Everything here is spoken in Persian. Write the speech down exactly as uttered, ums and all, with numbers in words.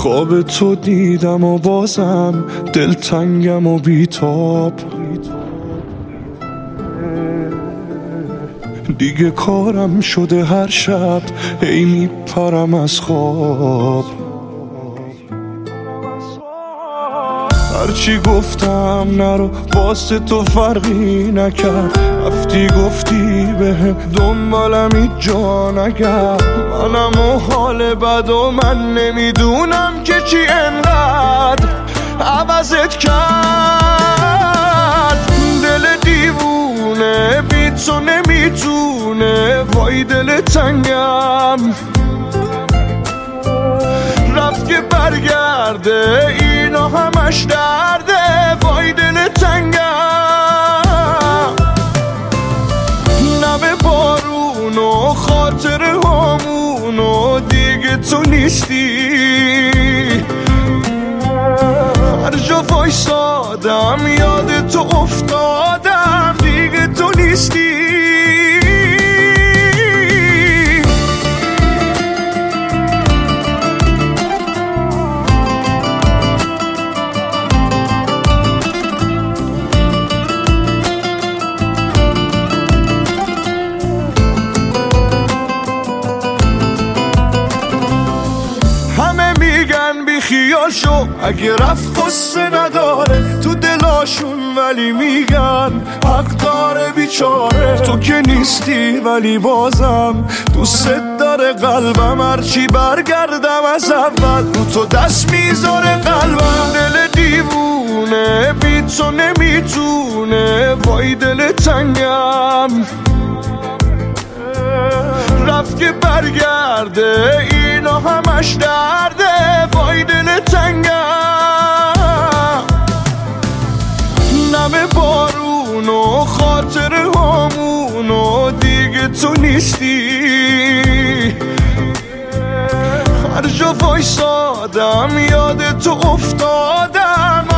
خواب تو دیدم و بازم دلتنگم و بیتاب. دیگه کارم شده هر شب هی میپرم از خواب. هرچی گفتم نرو واسه تو فرقی نکرد، رفتی گفتی بهم دنبالم هیچ جا نگرد. منم و حال بد و من نمیدونم که چی انقدر عوضت کرد. دل دیوونه بی تو نمیتونه، وای دل تنگم رفت که برگرده، اینا همش درده، وای دل تنگم. نم بارون و خاطر همون و دیگه تو نیستی. هر جا وایسادم یاد تو افتادم، دیگه تو نیستی. بی خیال شو اگه رفت قصه نداره تو دلاشون، ولی میگن حق داره بیچاره. تو که نیستی ولی بازم دوست داره قلبم، هرچی برگردم از اول رو تو دست میذاره قلبم. دل دیوونه بی تو نمیتونه، وای دل تنگم رفت که برگرده، اینا همش درده، وای دل تنگم. نم بارون و خاطر همون و دیگه تو نیستی. هر جا وایسادم یاد تو افتادم،